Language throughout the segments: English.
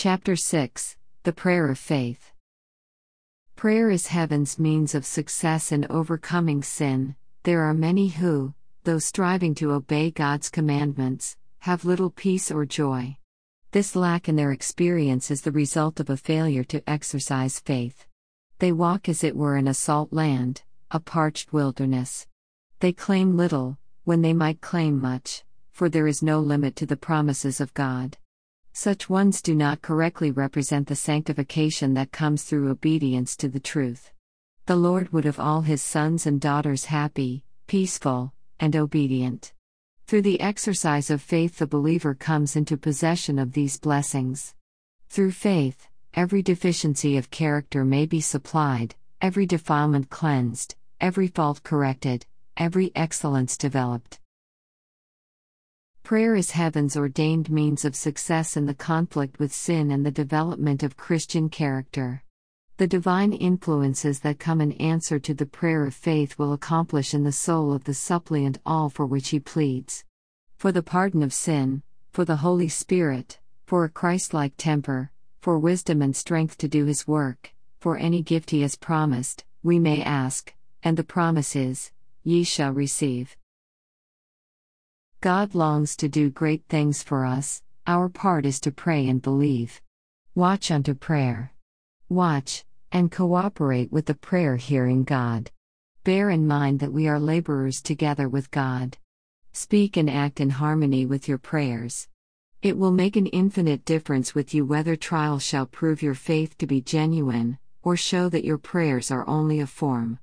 Chapter 6 The Prayer of Faith. Prayer is heaven's means of success in overcoming sin. There are many who, though striving to obey God's commandments, have little peace or joy. This lack in their experience is the result of a failure to exercise faith. They walk as it were in a salt land, a parched wilderness. They claim little, when they might claim much, for there is no limit to the promises of God. Such ones do not correctly represent the sanctification that comes through obedience to the truth. The Lord would have all His sons and daughters happy, peaceful, and obedient. Through the exercise of faith, the believer comes into possession of these blessings. Through faith, every deficiency of character may be supplied, every defilement cleansed, every fault corrected, every excellence developed. Prayer is heaven's ordained means of success in the conflict with sin and the development of Christian character. The divine influences that come in answer to the prayer of faith will accomplish in the soul of the suppliant all for which he pleads. For the pardon of sin, for the Holy Spirit, for a Christ-like temper, for wisdom and strength to do His work, for any gift He has promised, we may ask, and the promise is, ye shall receive. God longs to do great things for us, our part is to pray and believe. Watch unto prayer. Watch, and cooperate with the prayer-hearing God. Bear in mind that we are laborers together with God. Speak and act in harmony with your prayers. It will make an infinite difference with you whether trials shall prove your faith to be genuine, or show that your prayers are only a form.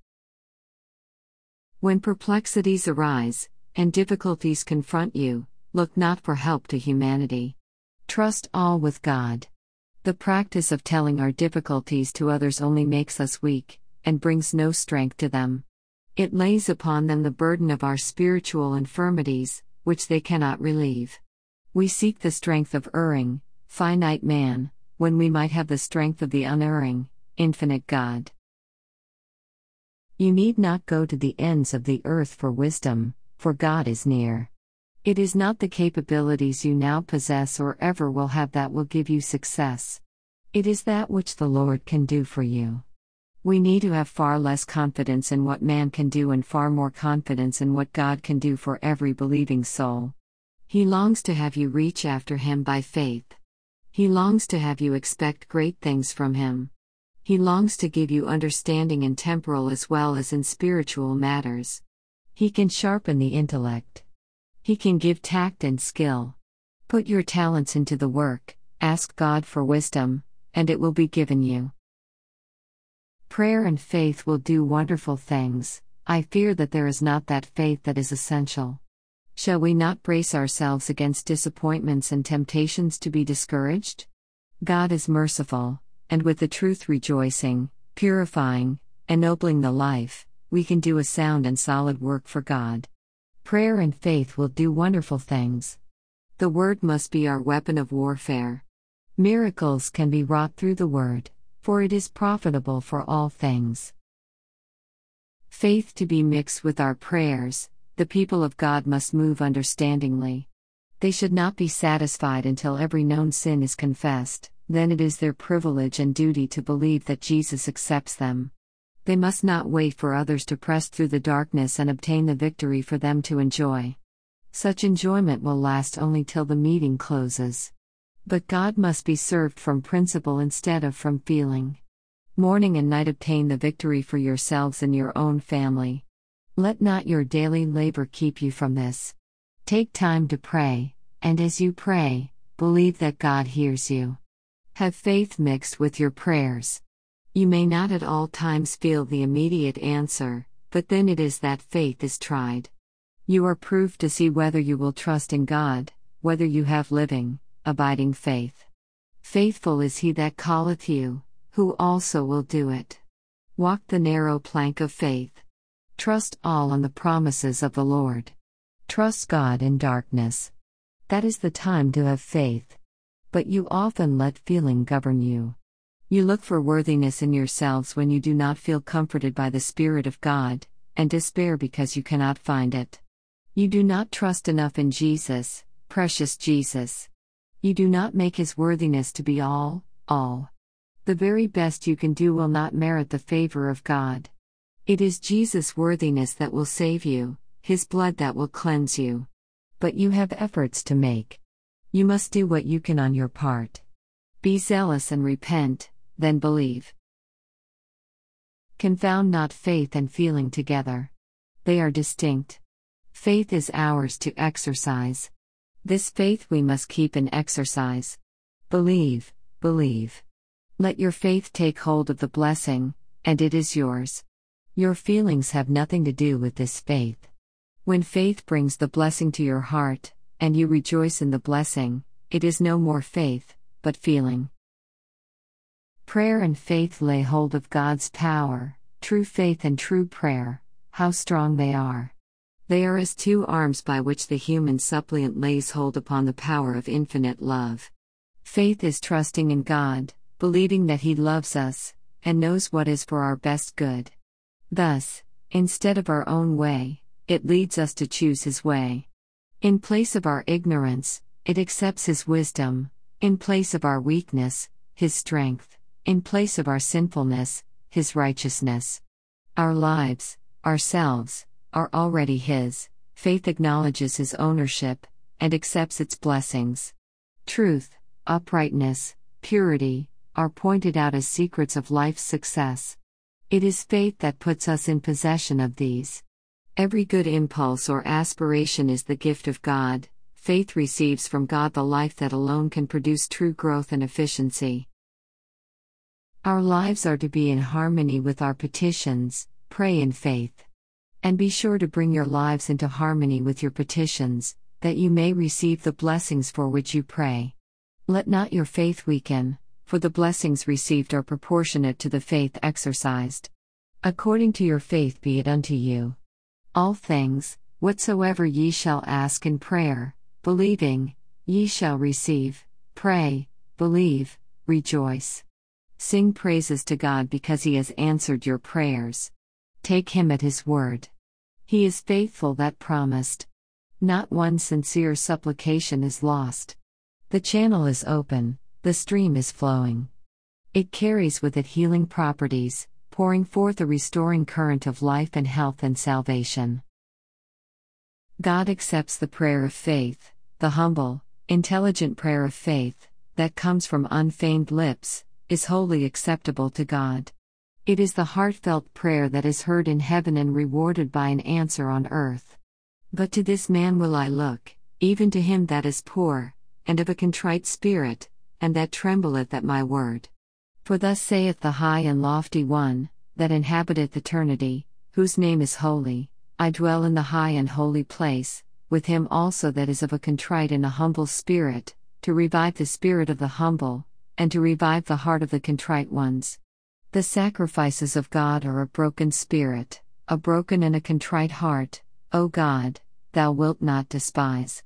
When perplexities arise, and difficulties confront you, look not for help to humanity. Trust all with God. The practice of telling our difficulties to others only makes us weak, and brings no strength to them. It lays upon them the burden of our spiritual infirmities, which they cannot relieve. We seek the strength of erring, finite man, when we might have the strength of the unerring, infinite God. You need not go to the ends of the earth for wisdom, for God is near. It is not the capabilities you now possess or ever will have that will give you success. It is that which the Lord can do for you. We need to have far less confidence in what man can do and far more confidence in what God can do for every believing soul. He longs to have you reach after Him by faith. He longs to have you expect great things from Him. He longs to give you understanding in temporal as well as in spiritual matters. He can sharpen the intellect. He can give tact and skill. Put your talents into the work, ask God for wisdom, and it will be given you. Prayer and faith will do wonderful things. I fear that there is not that faith that is essential. Shall we not brace ourselves against disappointments and temptations to be discouraged? God is merciful, and with the truth rejoicing, purifying, ennobling the life, we can do a sound and solid work for God. Prayer and faith will do wonderful things. The Word must be our weapon of warfare. Miracles can be wrought through the Word, for it is profitable for all things. Faith to be mixed with our prayers, the people of God must move understandingly. They should not be satisfied until every known sin is confessed, then it is their privilege and duty to believe that Jesus accepts them. They must not wait for others to press through the darkness and obtain the victory for them to enjoy. Such enjoyment will last only till the meeting closes. But God must be served from principle instead of from feeling. Morning and night obtain the victory for yourselves and your own family. Let not your daily labor keep you from this. Take time to pray, and as you pray, believe that God hears you. Have faith mixed with your prayers. You may not at all times feel the immediate answer, but then it is that faith is tried. You are proved to see whether you will trust in God, whether you have living, abiding faith. Faithful is He that calleth you, who also will do it. Walk the narrow plank of faith. Trust all on the promises of the Lord. Trust God in darkness. That is the time to have faith. But you often let feeling govern you. You look for worthiness in yourselves when you do not feel comforted by the Spirit of God, and despair because you cannot find it. You do not trust enough in Jesus, precious Jesus. You do not make his worthiness to be all. The very best you can do will not merit the favor of God. It is Jesus' worthiness that will save you, his blood that will cleanse you. But you have efforts to make. You must do what you can on your part. Be zealous and repent, then believe. Confound not faith and feeling together. They are distinct. Faith is ours to exercise. This faith we must keep in exercise. Believe. Let your faith take hold of the blessing, and it is yours. Your feelings have nothing to do with this faith. When faith brings the blessing to your heart, and you rejoice in the blessing, it is no more faith, but feeling. Prayer and faith lay hold of God's power. True faith and true prayer, how strong they are. They are as two arms by which the human suppliant lays hold upon the power of infinite love. Faith is trusting in God, believing that He loves us, and knows what is for our best good. Thus, instead of our own way, it leads us to choose His way. In place of our ignorance, it accepts His wisdom; in place of our weakness, His strength; in place of our sinfulness, His righteousness. Our lives, ourselves, are already His. Faith acknowledges His ownership, and accepts its blessings. Truth, uprightness, purity, are pointed out as secrets of life's success. It is faith that puts us in possession of these. Every good impulse or aspiration is the gift of God. Faith receives from God the life that alone can produce true growth and efficiency. Our lives are to be in harmony with our petitions. Pray in faith. And be sure to bring your lives into harmony with your petitions, that you may receive the blessings for which you pray. Let not your faith weaken, for the blessings received are proportionate to the faith exercised. According to your faith be it unto you. All things, whatsoever ye shall ask in prayer, believing, ye shall receive. Pray, believe, rejoice. Sing praises to God because He has answered your prayers. Take Him at His word. He is faithful that promised. Not one sincere supplication is lost. The channel is open, the stream is flowing. It carries with it healing properties, pouring forth a restoring current of life and health and salvation. God accepts the prayer of faith, the humble, intelligent prayer of faith, that comes from unfeigned lips, is wholly acceptable to God. It is the heartfelt prayer that is heard in heaven and rewarded by an answer on earth. But to this man will I look, even to him that is poor, and of a contrite spirit, and that trembleth at my word. For thus saith the high and lofty one, that inhabiteth eternity, whose name is holy: I dwell in the high and holy place, with him also that is of a contrite and a humble spirit, to revive the spirit of the humble, and to revive the heart of the contrite ones. The sacrifices of God are a broken spirit, a broken and a contrite heart, O God, Thou wilt not despise.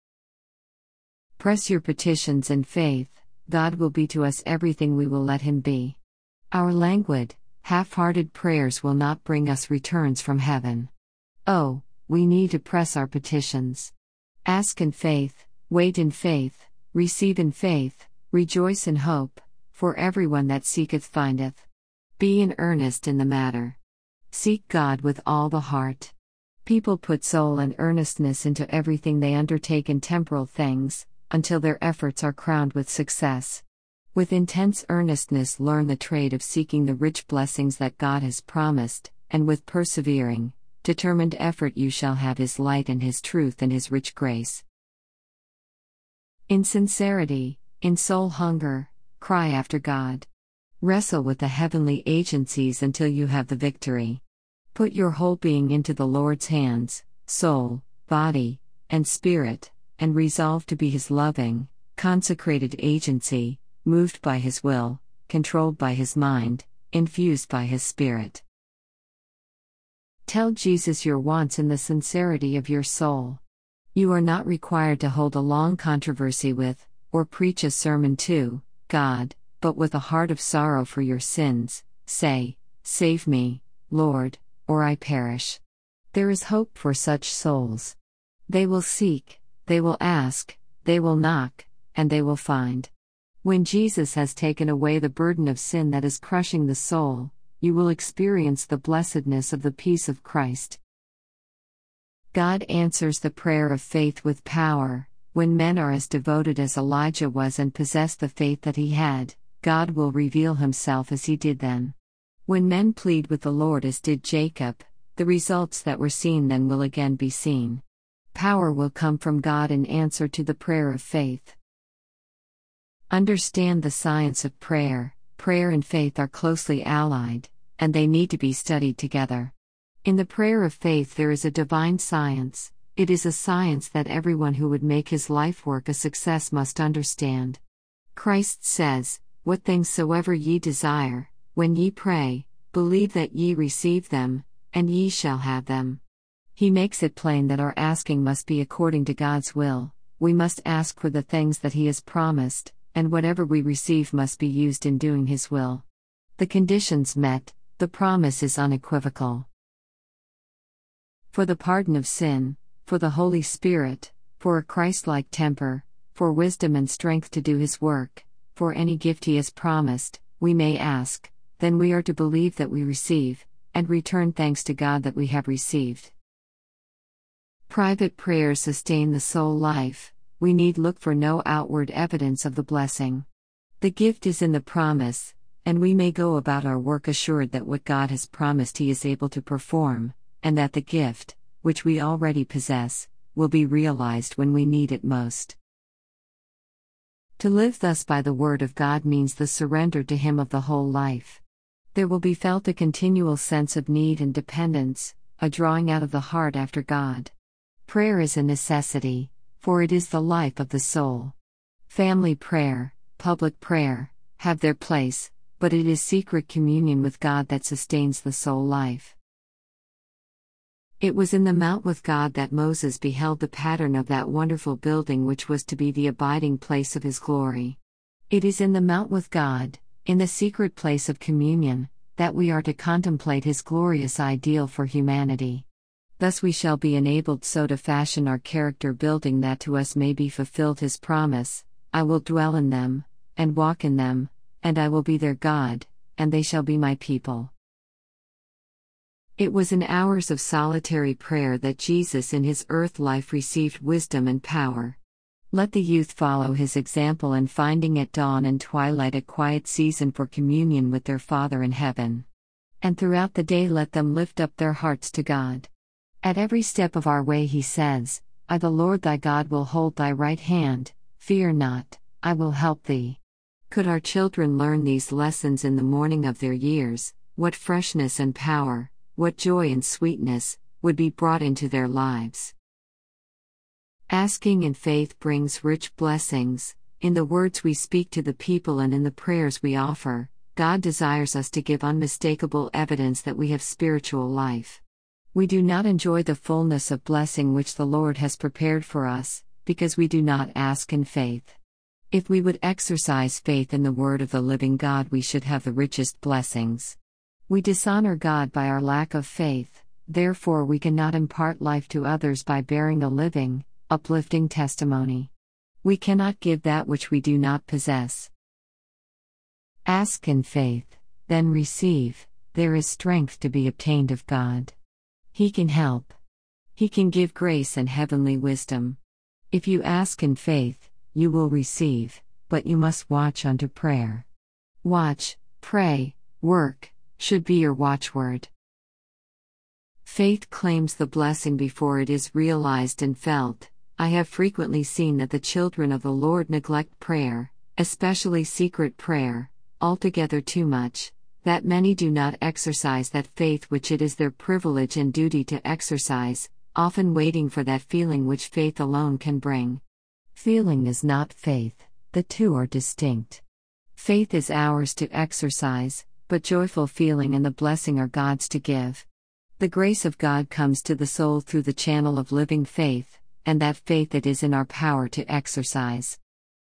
Press your petitions in faith. God will be to us everything we will let Him be. Our languid, half-hearted prayers will not bring us returns from heaven. Oh, we need to press our petitions. Ask in faith, wait in faith, receive in faith, rejoice in hope, for everyone that seeketh findeth. Be in earnest in the matter. Seek God with all the heart. People put soul and earnestness into everything they undertake in temporal things, until their efforts are crowned with success. With intense earnestness learn the trade of seeking the rich blessings that God has promised, and with persevering, determined effort you shall have His light and His truth and His rich grace. In sincerity, in soul hunger, cry after God. Wrestle with the heavenly agencies until you have the victory. Put your whole being into the Lord's hands, soul, body, and spirit, and resolve to be His loving, consecrated agency, moved by His will, controlled by His mind, infused by His Spirit. Tell Jesus your wants in the sincerity of your soul. You are not required to hold a long controversy with, or preach a sermon to, God, but with a heart of sorrow for your sins, say, Save me, Lord, or I perish. There is hope for such souls. They will seek, they will ask, they will knock, and they will find. When Jesus has taken away the burden of sin that is crushing the soul, you will experience the blessedness of the peace of Christ. God answers the prayer of faith with power. When men are as devoted as Elijah was and possess the faith that he had, God will reveal himself as he did then. When men plead with the Lord as did Jacob, the results that were seen then will again be seen. Power will come from God in answer to the prayer of faith. Understand the science of prayer. Prayer and faith are closely allied, and they need to be studied together. In the prayer of faith there is a divine science. It is a science that everyone who would make his life work a success must understand. Christ says, "What things soever ye desire, when ye pray, believe that ye receive them, and ye shall have them." He makes it plain that our asking must be according to God's will. We must ask for the things that He has promised, and whatever we receive must be used in doing His will. The conditions met, the promise is unequivocal. For the pardon of sin, for the Holy Spirit, for a Christ-like temper, for wisdom and strength to do His work, for any gift He has promised, we may ask, then we are to believe that we receive, and return thanks to God that we have received. Private prayers sustain the soul life. We need look for no outward evidence of the blessing. The gift is in the promise, and we may go about our work assured that what God has promised He is able to perform, and that the gift, which we already possess, will be realized when we need it most. To live thus by the Word of God means the surrender to Him of the whole life. There will be felt a continual sense of need and dependence, a drawing out of the heart after God. Prayer is a necessity, for it is the life of the soul. Family prayer, public prayer, have their place, but it is secret communion with God that sustains the soul life. It was in the mount with God that Moses beheld the pattern of that wonderful building which was to be the abiding place of his glory. It is in the mount with God, in the secret place of communion, that we are to contemplate His glorious ideal for humanity. Thus we shall be enabled so to fashion our character building that to us may be fulfilled His promise, "I will dwell in them, and walk in them, and I will be their God, and they shall be my people." It was in hours of solitary prayer that Jesus in His earth life received wisdom and power. Let the youth follow His example in finding at dawn and twilight a quiet season for communion with their Father in heaven. And throughout the day let them lift up their hearts to God. At every step of our way He says, "I the Lord thy God will hold thy right hand, fear not, I will help thee." Could our children learn these lessons in the morning of their years, what freshness and power, what joy and sweetness, would be brought into their lives. Asking in faith brings rich blessings. In the words we speak to the people and in the prayers we offer, God desires us to give unmistakable evidence that we have spiritual life. We do not enjoy the fullness of blessing which the Lord has prepared for us, because we do not ask in faith. If we would exercise faith in the word of the living God, we should have the richest blessings. We dishonor God by our lack of faith, therefore we cannot impart life to others by bearing a living, uplifting testimony. We cannot give that which we do not possess. Ask in faith, then receive. There is strength to be obtained of God. He can help. He can give grace and heavenly wisdom. If you ask in faith, you will receive, but you must watch unto prayer. Watch, pray, work, should be your watchword. Faith claims the blessing before it is realized and felt. I have frequently seen that the children of the Lord neglect prayer, especially secret prayer, altogether too much, that many do not exercise that faith which it is their privilege and duty to exercise, often waiting for that feeling which faith alone can bring. Feeling is not faith, the two are distinct. Faith is ours to exercise, but joyful feeling and the blessing are God's to give. The grace of God comes to the soul through the channel of living faith, and that faith it is in our power to exercise.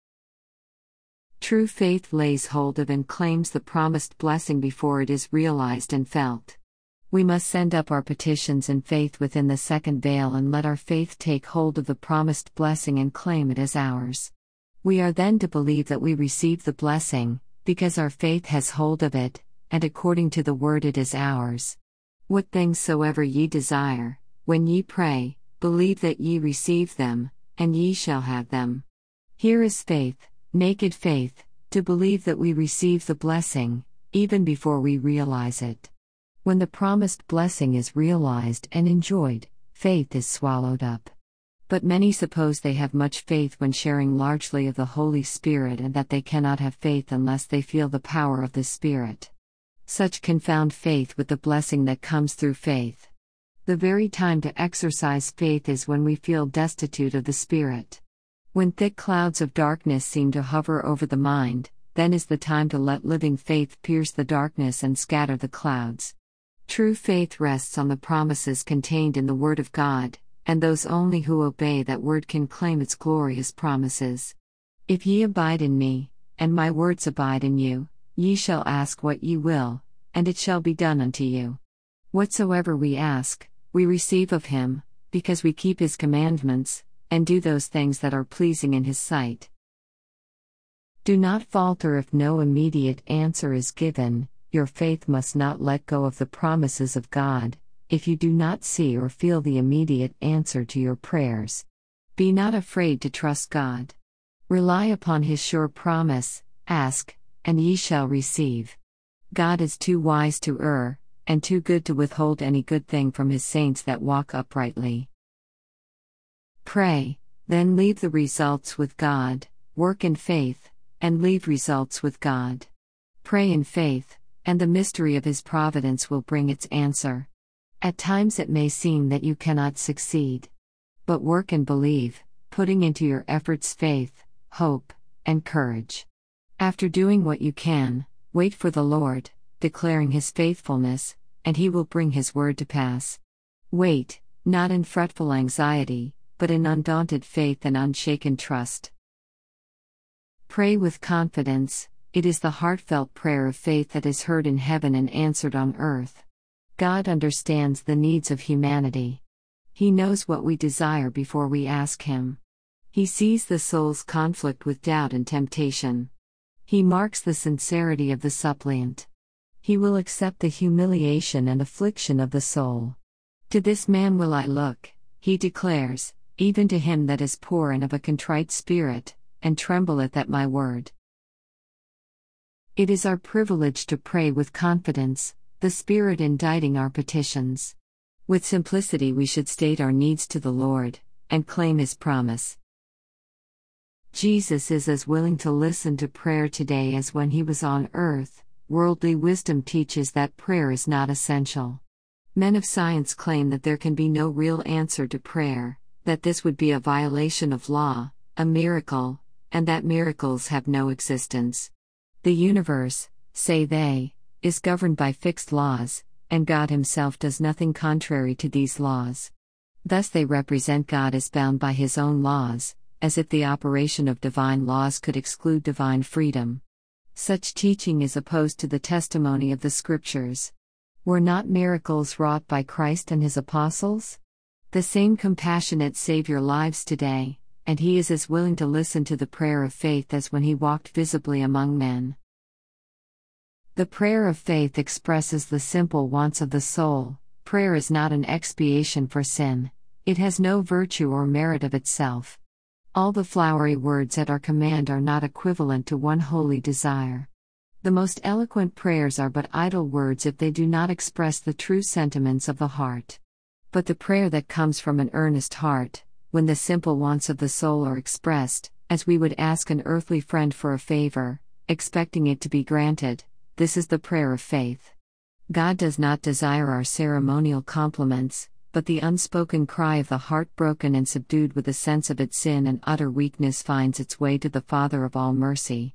True faith lays hold of and claims the promised blessing before it is realized and felt. We must send up our petitions in faith within the second veil and let our faith take hold of the promised blessing and claim it as ours. We are then to believe that we receive the blessing, because our faith has hold of it, and according to the word it is ours. What things soever ye desire, when ye pray, believe that ye receive them, and ye shall have them. Here is faith, naked faith, to believe that we receive the blessing, even before we realize it. When the promised blessing is realized and enjoyed, faith is swallowed up. But many suppose they have much faith when sharing largely of the Holy Spirit, and that they cannot have faith unless they feel the power of the Spirit. Such confound faith with the blessing that comes through faith. The very time to exercise faith is when we feel destitute of the Spirit. When thick clouds of darkness seem to hover over the mind, then is the time to let living faith pierce the darkness and scatter the clouds. True faith rests on the promises contained in the Word of God, and those only who obey that word can claim its glorious promises. If ye abide in me, and my words abide in you, ye shall ask what ye will, and it shall be done unto you. Whatsoever we ask, we receive of him, because we keep his commandments, and do those things that are pleasing in his sight. Do not falter if no immediate answer is given. Your faith must not let go of the promises of God, if you do not see or feel the immediate answer to your prayers. Be not afraid to trust God. Rely upon his sure promise, ask, and ye shall receive. God is too wise to err, and too good to withhold any good thing from his saints that walk uprightly. Pray, then leave the results with God, work in faith, and leave results with God. Pray in faith, and the mystery of his providence will bring its answer. At times it may seem that you cannot succeed. But work and believe, putting into your efforts faith, hope, and courage. After doing what you can, wait for the Lord, declaring his faithfulness, and he will bring his word to pass. Wait, not in fretful anxiety, but in undaunted faith and unshaken trust. Pray with confidence. It is the heartfelt prayer of faith that is heard in heaven and answered on earth. God understands the needs of humanity. He knows what we desire before we ask him. He sees the soul's conflict with doubt and temptation. He marks the sincerity of the suppliant. He will accept the humiliation and affliction of the soul. To this man will I look, he declares, even to him that is poor and of a contrite spirit, and trembleth at my word. It is our privilege to pray with confidence, the Spirit inditing our petitions. With simplicity we should state our needs to the Lord, and claim his promise. Jesus is as willing to listen to prayer today as when he was on earth. Worldly wisdom teaches that prayer is not essential. Men of science claim that there can be no real answer to prayer, that this would be a violation of law, a miracle, and that miracles have no existence. The universe, say they, is governed by fixed laws, and God himself does nothing contrary to these laws. Thus they represent God as bound by his own laws, as if the operation of divine laws could exclude divine freedom. Such teaching is opposed to the testimony of the Scriptures. Were not miracles wrought by Christ and his apostles? The same compassionate Savior lives today, and he is as willing to listen to the prayer of faith as when he walked visibly among men. The prayer of faith expresses the simple wants of the soul. Prayer is not an expiation for sin. It has no virtue or merit of itself. All the flowery words at our command are not equivalent to one holy desire. The most eloquent prayers are but idle words if they do not express the true sentiments of the heart. But the prayer that comes from an earnest heart, when the simple wants of the soul are expressed, as we would ask an earthly friend for a favor, expecting it to be granted, this is the prayer of faith. God does not desire our ceremonial compliments, but the unspoken cry of the heart broken and subdued with a sense of its sin and utter weakness finds its way to the Father of all mercy.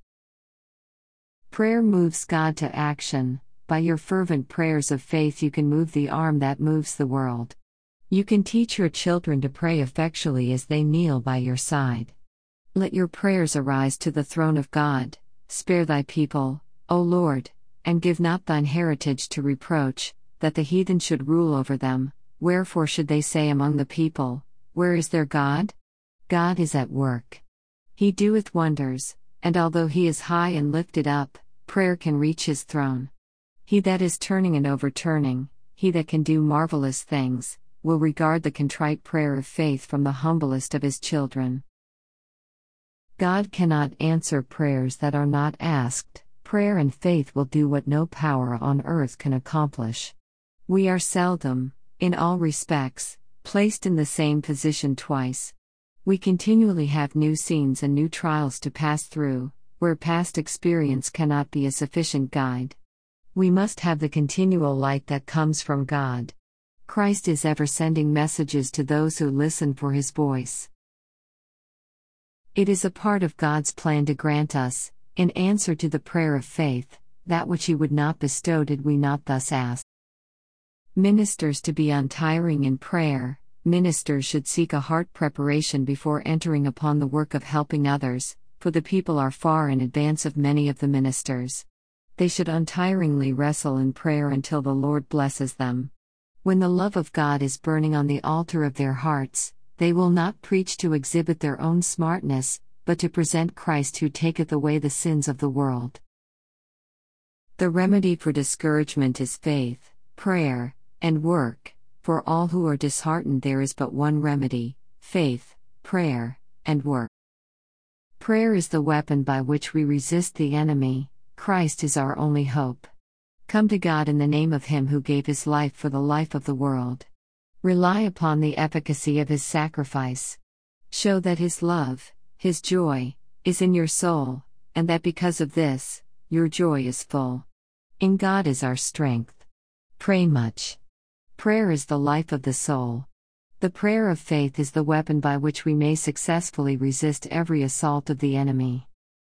Prayer moves God to action. By your fervent prayers of faith you can move the arm that moves the world. You can teach your children to pray effectually as they kneel by your side. Let your prayers arise to the throne of God. Spare thy people, O Lord, and give not thine heritage to reproach, that the heathen should rule over them. Wherefore should they say among the people, where is their God? God is at work. He doeth wonders, and although he is high and lifted up, prayer can reach his throne. He that is turning and overturning, he that can do marvelous things, will regard the contrite prayer of faith from the humblest of his children. God cannot answer prayers that are not asked. Prayer and faith will do what no power on earth can accomplish. We are seldom, in all respects, placed in the same position twice. We continually have new scenes and new trials to pass through, where past experience cannot be a sufficient guide. We must have the continual light that comes from God. Christ is ever sending messages to those who listen for his voice. It is a part of God's plan to grant us, in answer to the prayer of faith, that which he would not bestow did we not thus ask. Ministers to be untiring in prayer. Ministers should seek a heart preparation before entering upon the work of helping others, for the people are far in advance of many of the ministers. They should untiringly wrestle in prayer until the Lord blesses them. When the love of God is burning on the altar of their hearts, they will not preach to exhibit their own smartness, but to present Christ who taketh away the sins of the world. The remedy for discouragement is faith, prayer, and work. For all who are disheartened there is but one remedy: faith, prayer, and work. Prayer is the weapon by which we resist the enemy. Christ is our only hope. Come to God in the name of him who gave his life for the life of the world. Rely upon the efficacy of his sacrifice. Show that his love, his joy, is in your soul, and that because of this, your joy is full. In God is our strength. Pray much. Prayer is the life of the soul. The prayer of faith is the weapon by which we may successfully resist every assault of the enemy.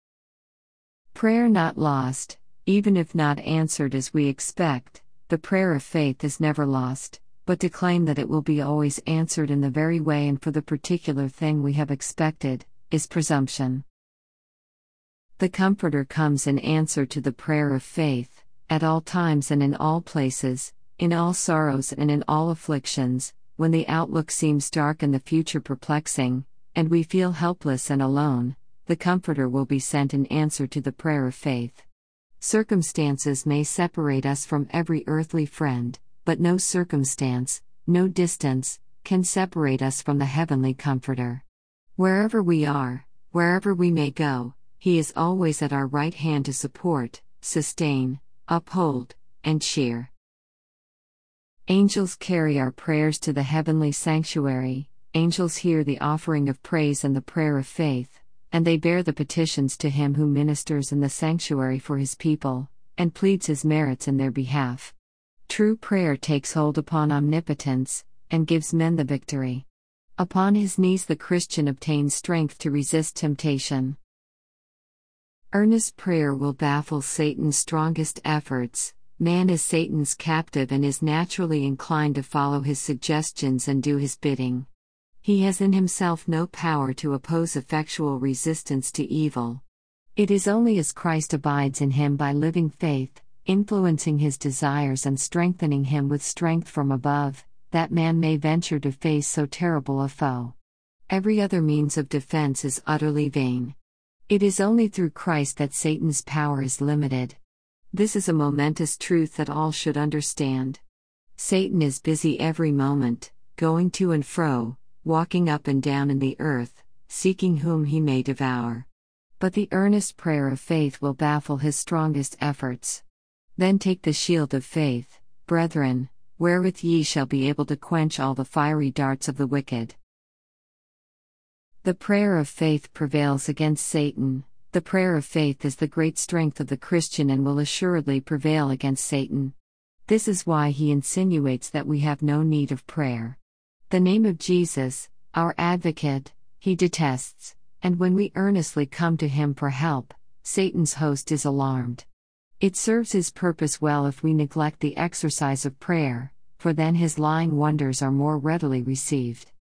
Prayer not lost, even if not answered as we expect. The prayer of faith is never lost, but to claim that it will be always answered in the very way and for the particular thing we have expected, is presumption. The Comforter comes in answer to the prayer of faith, at all times and in all places, in all sorrows and in all afflictions, when the outlook seems dark and the future perplexing, and we feel helpless and alone, the Comforter will be sent in answer to the prayer of faith. Circumstances may separate us from every earthly friend, but no circumstance, no distance, can separate us from the heavenly Comforter. Wherever we are, wherever we may go, he is always at our right hand to support, sustain, uphold, and cheer. Angels carry our prayers to the heavenly sanctuary. Angels hear the offering of praise and the prayer of faith, and they bear the petitions to him who ministers in the sanctuary for his people, and pleads his merits in their behalf. True prayer takes hold upon omnipotence, and gives men the victory. Upon his knees the Christian obtains strength to resist temptation. Earnest prayer will baffle Satan's strongest efforts. Man is Satan's captive and is naturally inclined to follow his suggestions and do his bidding. He has in himself no power to oppose effectual resistance to evil. It is only as Christ abides in him by living faith, influencing his desires and strengthening him with strength from above, that man may venture to face so terrible a foe. Every other means of defense is utterly vain. It is only through Christ that Satan's power is limited. This is a momentous truth that all should understand. Satan is busy every moment, going to and fro, walking up and down in the earth, seeking whom he may devour. But the earnest prayer of faith will baffle his strongest efforts. Then take the shield of faith, brethren, wherewith ye shall be able to quench all the fiery darts of the wicked. The prayer of faith prevails against Satan. The prayer of faith is the great strength of the Christian and will assuredly prevail against Satan. This is why he insinuates that we have no need of prayer. The name of Jesus, our advocate, he detests, and when we earnestly come to him for help, Satan's host is alarmed. It serves his purpose well if we neglect the exercise of prayer, for then his lying wonders are more readily received.